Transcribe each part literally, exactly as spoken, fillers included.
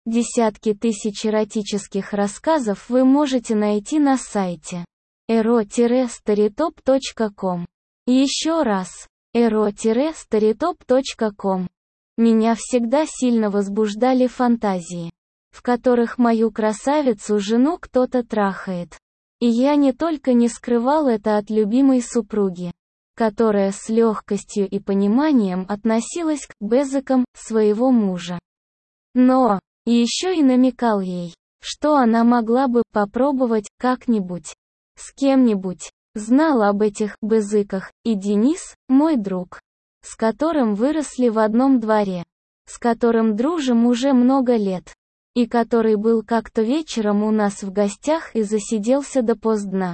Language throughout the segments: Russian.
Десятки тысяч эротических рассказов вы можете найти на сайте эро старитоп точка ком. Еще раз, эро старитоп точка ком. Меня всегда сильно возбуждали фантазии, в которых мою красавицу-жену кто-то трахает. И я не только не скрывал это от любимой супруги, которая с легкостью и пониманием относилась к бэзикам своего мужа, но еще и намекал ей, что она могла бы попробовать как-нибудь, с кем-нибудь. Знал об этих бэзиках и Денис, мой друг, с которым выросли в одном дворе, с которым дружим уже много лет, и который был как-то вечером у нас в гостях и засиделся допоздна.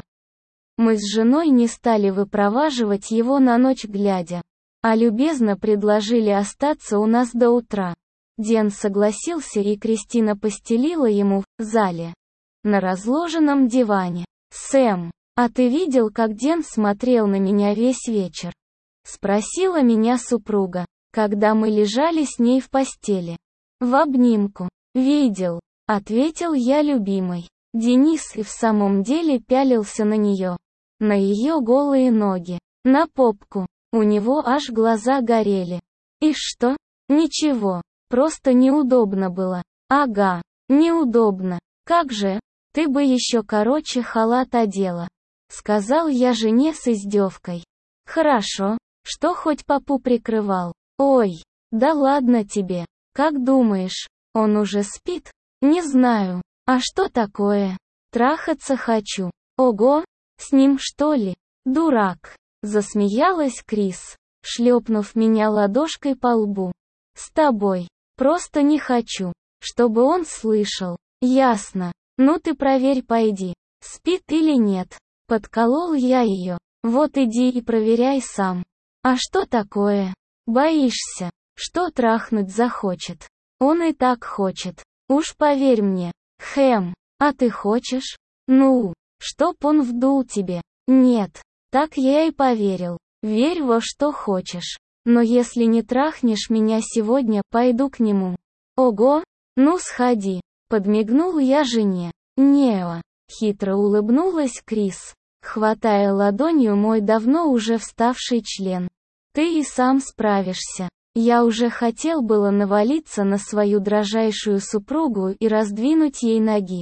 Мы с женой не стали выпроваживать его на ночь глядя, а любезно предложили остаться у нас до утра. Ден согласился, и Кристина постелила ему в зале, на разложенном диване. «Сэм, а ты видел, как Ден смотрел на меня весь вечер?» — спросила меня супруга, когда мы лежали с ней в постели. В обнимку. «Видел», — ответил я любимой. Денис и в самом деле пялился на нее, на ее голые ноги, на попку. У него аж глаза горели. И что? Ничего. Просто неудобно было. Ага, неудобно. Как же, ты бы еще короче халат одела. Сказал я жене с издевкой. Хорошо, что хоть попу прикрывал. Ой, да ладно тебе. Как думаешь, он уже спит? Не знаю. А что такое? Трахаться хочу. Ого, с ним что ли? Дурак. Засмеялась Крис, шлепнув меня ладошкой по лбу. С тобой. Просто не хочу, чтобы он слышал. Ясно. Ну ты проверь, пойди. Спит или нет. Подколол я ее. Вот иди и проверяй сам. А что такое? Боишься, что трахнуть захочет? Он и так хочет. Уж поверь мне. Хэм, а ты хочешь? Ну, чтоб он вдул тебе. Нет. Так я и поверил. Верь во что хочешь. Но если не трахнешь меня сегодня, пойду к нему. Ого, ну сходи. Подмигнул я жене. Нео. Хитро улыбнулась Крис, хватая ладонью мой давно уже вставший член. Ты и сам справишься. Я уже хотел было навалиться на свою дрожайшую супругу и раздвинуть ей ноги.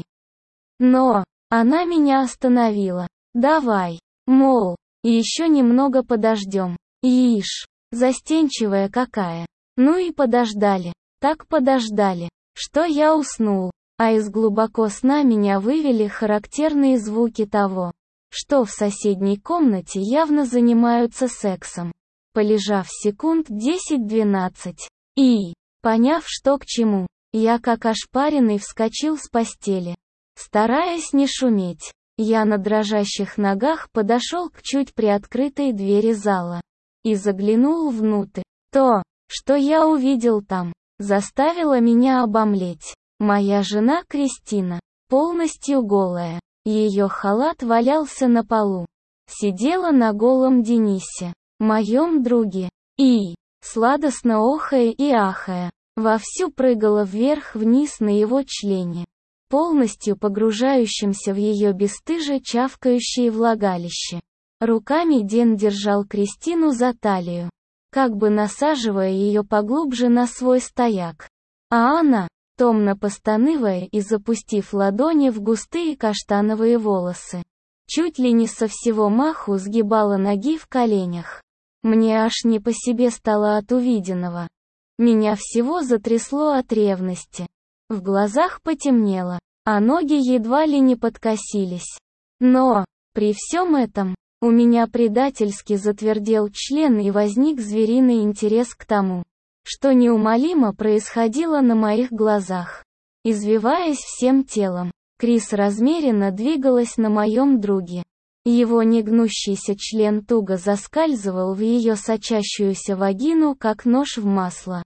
Но она меня остановила. Давай, мол, еще немного подождем. Ишь. Застенчивая какая. Ну и подождали. Так подождали, что я уснул, а из глубоко сна меня вывели характерные звуки того, что в соседней комнате явно занимаются сексом. Полежав секунд десять-двенадцать, и, поняв, что к чему, я как ошпаренный вскочил с постели. Стараясь не шуметь, я на дрожащих ногах подошел к чуть приоткрытой двери зала и заглянул внутрь. То, что я увидел там, заставило меня обомлеть. Моя жена Кристина, полностью голая, ее халат валялся на полу, сидела на голом Денисе, моем друге, и, сладостно охая и ахая, вовсю прыгала вверх-вниз на его члене, полностью погружающемся в ее бесстыже чавкающее влагалище. Руками Ден держал Кристину за талию, как бы насаживая ее поглубже на свой стояк. А она, томно постанывая и запустив ладони в густые каштановые волосы, чуть ли не со всего маху сгибала ноги в коленях. Мне аж не по себе стало от увиденного. Меня всего затрясло от ревности. В глазах потемнело, а ноги едва ли не подкосились. Но, при всем этом, у меня предательски затвердел член и возник звериный интерес к тому, что неумолимо происходило на моих глазах. Извиваясь всем телом, Крис размеренно двигалась на моем друге. Его негнущийся член туго заскальзывал в ее сочащуюся вагину, как нож в масло.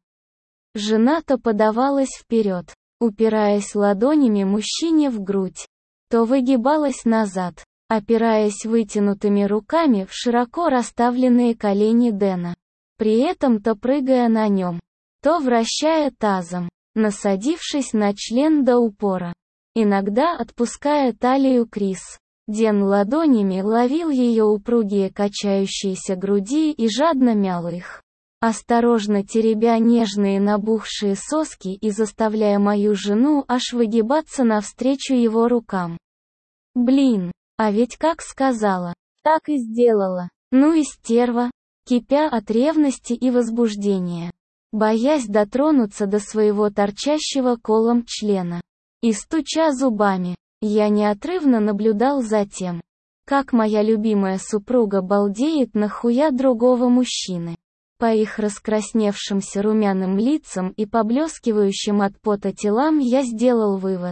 Жена то подавалась вперед, упираясь ладонями мужчине в грудь, то выгибалась назад, опираясь вытянутыми руками в широко расставленные колени Дэна, при этом то прыгая на нем, то вращая тазом. насадившись на член до упора. Иногда отпуская талию Крис, Ден ладонями ловил ее упругие качающиеся груди и жадно мял их, осторожно теребя нежные набухшие соски и заставляя мою жену аж выгибаться навстречу его рукам. Блин, а ведь как сказала, так и сделала. Ну и стерва, кипя от ревности и возбуждения, боясь дотронуться до своего торчащего колом члена. И стуча зубами, я неотрывно наблюдал за тем, как моя любимая супруга балдеет на хуя другого мужчины. По их раскрасневшимся румяным лицам и поблескивающим от пота телам я сделал вывод,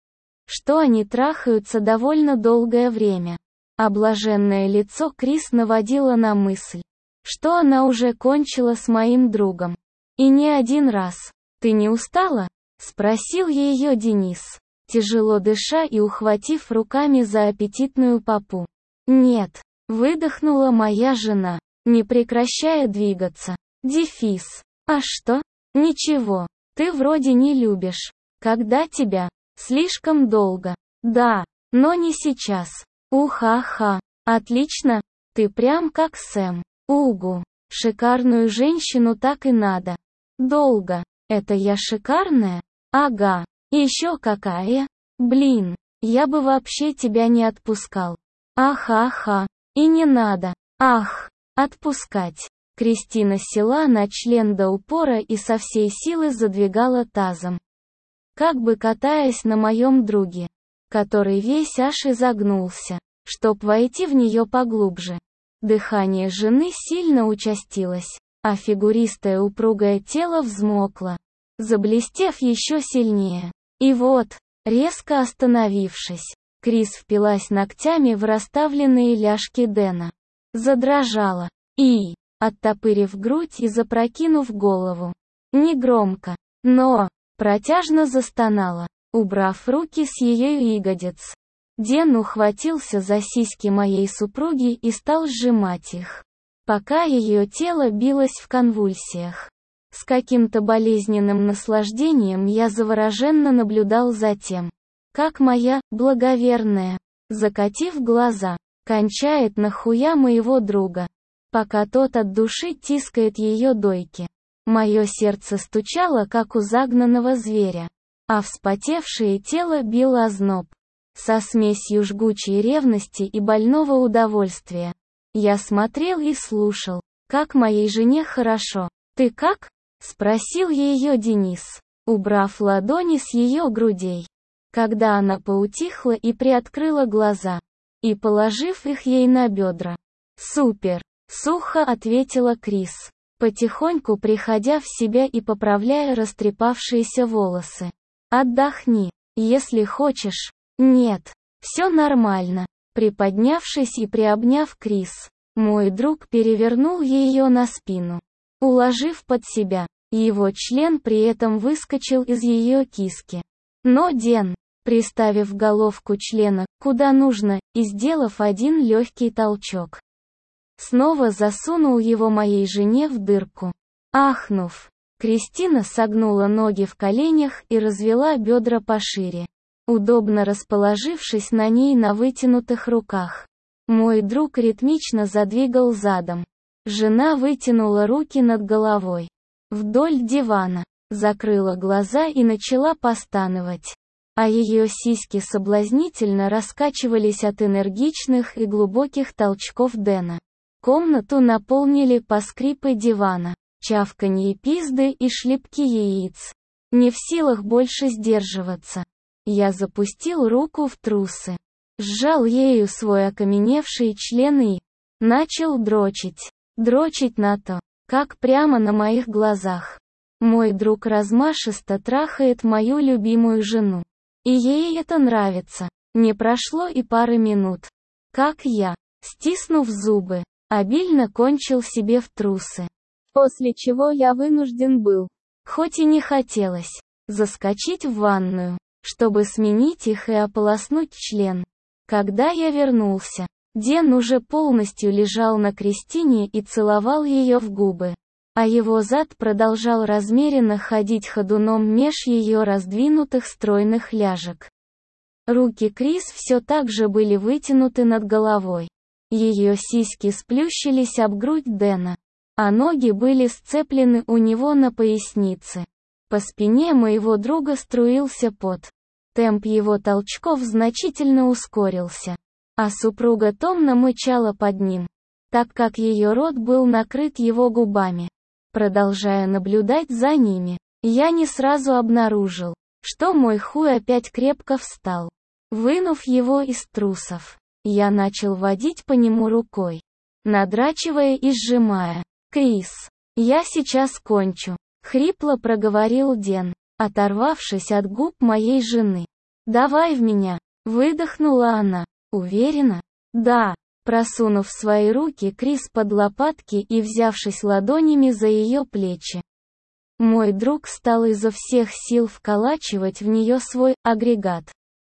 что они трахаются довольно долгое время. Облаженное лицо Крис наводило на мысль, что она уже кончила с моим другом. И не один раз. «Ты не устала?» — спросил ее Денис, тяжело дыша и ухватив руками за аппетитную попу. «Нет», — выдохнула моя жена, не прекращая двигаться. Дефис. «А что?» «Ничего. Ты вроде не любишь. Когда тебя? Слишком долго». «Да, но не сейчас». «Уха-ха. Отлично. Ты прям как Сэм. Угу. Шикарную женщину так и надо». «Долго. Это я шикарная?» «Ага. Еще какая? Блин, я бы вообще тебя не отпускал». «Ах-ах-ах. И не надо. Ах, отпускать». Кристина села на член до упора и со всей силы задвигала тазом, как бы катаясь на моем друге, который весь аж изогнулся, чтоб войти в нее поглубже. Дыхание жены сильно участилось, а фигуристое упругое тело взмокло, заблестев еще сильнее. И вот, резко остановившись, Крис впилась ногтями в расставленные ляжки Дэна. Задрожала. И, оттопырив грудь и запрокинув голову, негромко, но протяжно застонала, убрав руки с ее ягодиц. Ден ухватился за сиськи моей супруги и стал сжимать их, пока ее тело билось в конвульсиях. С каким-то болезненным наслаждением я завороженно наблюдал за тем, как моя благоверная, закатив глаза, кончает на хуя моего друга, пока тот от души тискает ее дойки. Мое сердце стучало, как у загнанного зверя, а вспотевшее тело било озноб. Со смесью жгучей ревности и больного удовольствия. Я смотрел и слушал, как моей жене хорошо. «Ты как?» — спросил ее Денис, убрав ладони с ее грудей, когда она поутихла и приоткрыла глаза, и положив их ей на бедра. «Супер!» — сухо ответила Крис, потихоньку приходя в себя и поправляя растрепавшиеся волосы. «Отдохни, если хочешь». «Нет, все нормально». Приподнявшись и приобняв Крис, мой друг перевернул ее на спину, уложив под себя. Его член при этом выскочил из ее киски. Но Ден, приставив головку члена, куда нужно, и сделав один легкий толчок, снова засунул его моей жене в дырку. Ахнув, Кристина согнула ноги в коленях и развела бедра пошире, удобно расположившись на ней на вытянутых руках. Мой друг ритмично задвигал задом. Жена вытянула руки над головой, вдоль дивана, закрыла глаза и начала постановать. А ее сиськи соблазнительно раскачивались от энергичных и глубоких толчков Дэна. Комнату наполнили поскрипы дивана, чавканье пизды и шлепки яиц. Не в силах больше сдерживаться, я запустил руку в трусы, сжал ею свой окаменевший член и начал дрочить. Дрочить на то, как прямо на моих глазах мой друг размашисто трахает мою любимую жену. И ей это нравится. Не прошло и пары минут, как я, стиснув зубы, обильно кончил себе в трусы. После чего я вынужден был, хоть и не хотелось, заскочить в ванную, чтобы сменить их и ополоснуть член. Когда я вернулся, Ден уже полностью лежал на Кристине и целовал ее в губы. а его зад продолжал размеренно ходить ходуном меж ее раздвинутых стройных ляжек. Руки Крис все так же были вытянуты над головой. Ее сиськи сплющились об грудь Дэна, а ноги были сцеплены у него на пояснице. По спине моего друга струился пот. Темп его толчков значительно ускорился, а супруга томно мычала под ним, так как ее рот был накрыт его губами. Продолжая наблюдать за ними, я не сразу обнаружил, что мой хуй опять крепко встал. Вынув его из трусов, я начал водить по нему рукой, надрачивая и сжимая. «Крис, я сейчас кончу», — хрипло проговорил Дэн, оторвавшись от губ моей жены. «Давай в меня», — выдохнула она. «Уверена?» «Да». Просунув свои руки Крис под лопатки и взявшись ладонями за ее плечи, мой друг стал изо всех сил вколачивать в нее свой агрегат.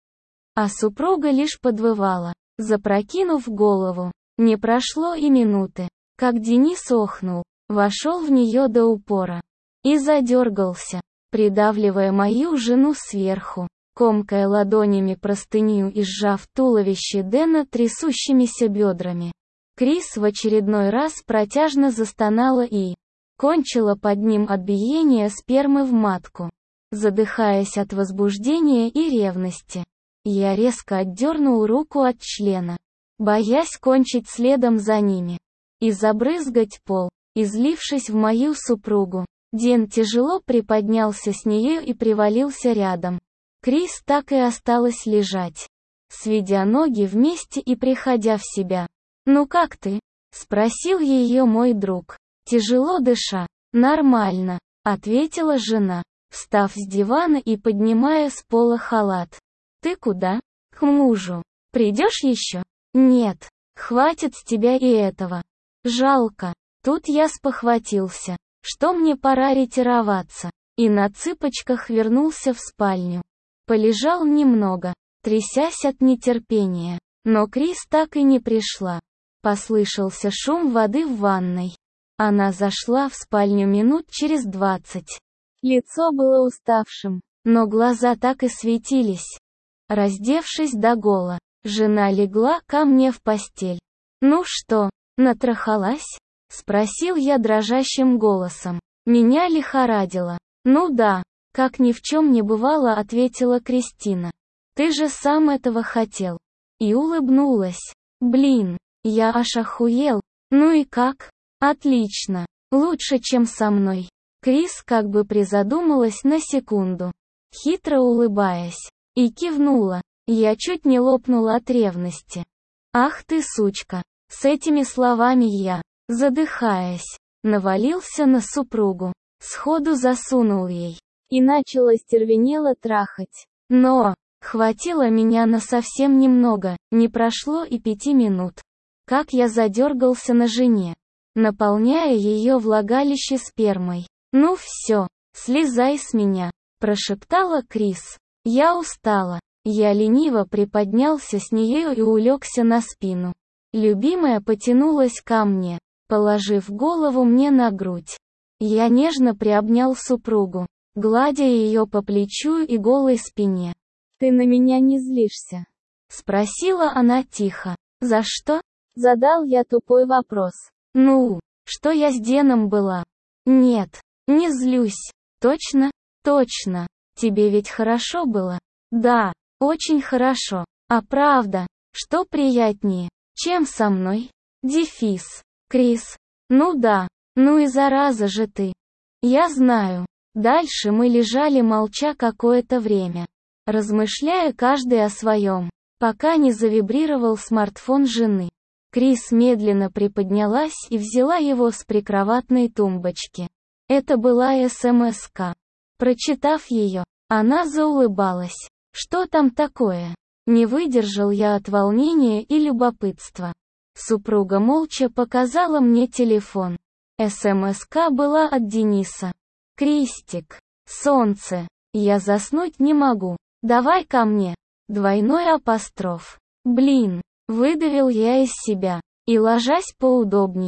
А супруга лишь подвывала, запрокинув голову. Не прошло и минуты, как Денис охнул, вошел в нее до упора и задергался, придавливая мою жену сверху, комкая ладонями простыню и сжав туловище Дэна трясущимися бедрами. Крис в очередной раз протяжно застонала и кончила под ним от биения спермы в матку. Задыхаясь от возбуждения и ревности, я резко отдернул руку от члена, боясь кончить следом за ними и забрызгать пол, излившись в мою супругу. Дэн тяжело приподнялся с нее и привалился рядом. Крис так и осталась лежать, сведя ноги вместе и приходя в себя. «Ну как ты?» — спросил ее мой друг. Тяжело дыша. «Нормально», — ответила жена, встав с дивана и поднимая с пола халат. «Ты куда?» «К мужу. Придешь еще?» «Нет. Хватит с тебя и этого. Жалко». Тут я спохватился, что мне пора ретироваться, и на цыпочках вернулся в спальню. Полежал немного, трясясь от нетерпения, но Крис так и не пришла. Послышался шум воды в ванной. Она зашла в спальню минут через двадцать. Лицо было уставшим, но глаза так и светились. Раздевшись догола, жена легла ко мне в постель. «Ну что, натрахалась?» — спросил я дрожащим голосом. Меня лихорадило. «Ну да», — как ни в чем не бывало, ответила Кристина. «Ты же сам этого хотел». И улыбнулась. «Блин, я аж охуел. Ну и как?» «Отлично. Лучше, чем со мной». Крис как бы призадумалась на секунду, хитро улыбаясь, и кивнула. Я чуть не лопнула от ревности. «Ах ты сучка!» С этими словами я, задыхаясь, навалился на супругу, сходу засунул ей и начал остервенело трахать. Но хватило меня на совсем немного, не прошло и пяти минут, как я задергался на жене, наполняя ее влагалище спермой. «Ну все, слезай с меня», — прошептала Крис. Я устала. Я лениво приподнялся с нее и улегся на спину. Любимая потянулась ко мне, положив голову мне на грудь. Я нежно приобнял супругу, гладя ее по плечу и голой спине. «Ты на меня не злишься?» — спросила она тихо. «За что?» — задал я тупой вопрос. «Ну, что я с Деном была?» «Нет, не злюсь». «Точно? Точно. Тебе ведь хорошо было?» «Да, очень хорошо. А правда, что приятнее, чем со мной?» Дефис. Крис. «Ну да, ну и зараза же ты». «Я знаю». Дальше мы лежали молча какое-то время, размышляя каждый о своем, пока не завибрировал смартфон жены. Крис медленно приподнялась и взяла его с прикроватной тумбочки. Это была эс-эм-эска. Прочитав ее, она заулыбалась. «Что там такое?» Не выдержал я от волнения и любопытства. Супруга молча показала мне телефон. эс-эм-эска была от Дениса. «Кристик, солнце, я заснуть не могу. Давай ко мне». Двойной апостроф. «Блин», выдавил я из себя, и ложась поудобней,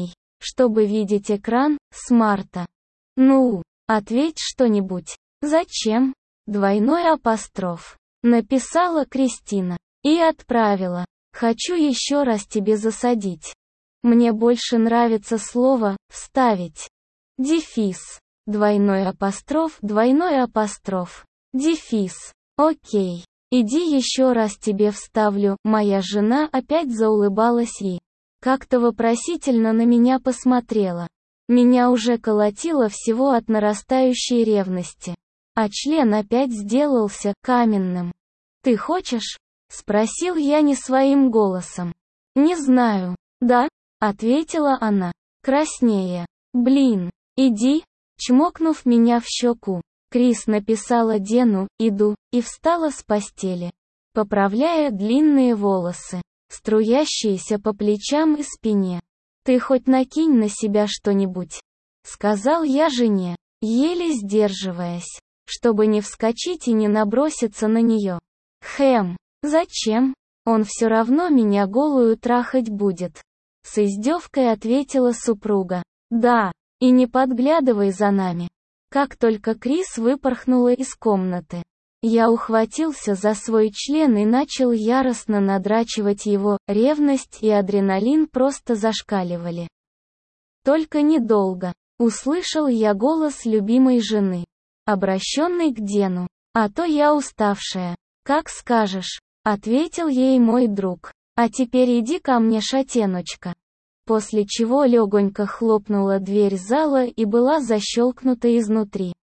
чтобы видеть экран смарта. Ну, ответь что-нибудь. Зачем? Двойной апостроф. Написала Кристина. И отправила. Хочу еще раз тебе засадить. Мне больше нравится слово «вставить». Дефис. Двойной апостроф, двойной апостроф. Дефис. Окей. Иди еще раз тебе вставлю. Моя жена опять заулыбалась и как-то вопросительно на меня посмотрела. Меня уже колотило всего от нарастающей ревности. А член опять сделался каменным. «Ты хочешь?» — спросил я не своим голосом. «Не знаю». «Да?» — ответила она, краснея. «Блин, иди», чмокнув меня в щеку. Крис написала Дену «иду» и встала с постели, поправляя длинные волосы, струящиеся по плечам и спине. «Ты хоть накинь на себя что-нибудь», — сказал я жене, еле сдерживаясь, чтобы не вскочить и не наброситься на нее. «Хэм, зачем? Он все равно меня голую трахать будет», — с издевкой ответила супруга. «Да, и не подглядывай за нами». Как только Крис выпорхнула из комнаты, я ухватился за свой член и начал яростно надрачивать его, ревность и адреналин просто зашкаливали. Только недолго. Услышал я голос любимой жены, обращенный к Дену. «А то я уставшая». «Как скажешь», — ответил ей мой друг. «А теперь иди ко мне, шатеночка». После чего легонько хлопнула дверь зала и была защелкнута изнутри.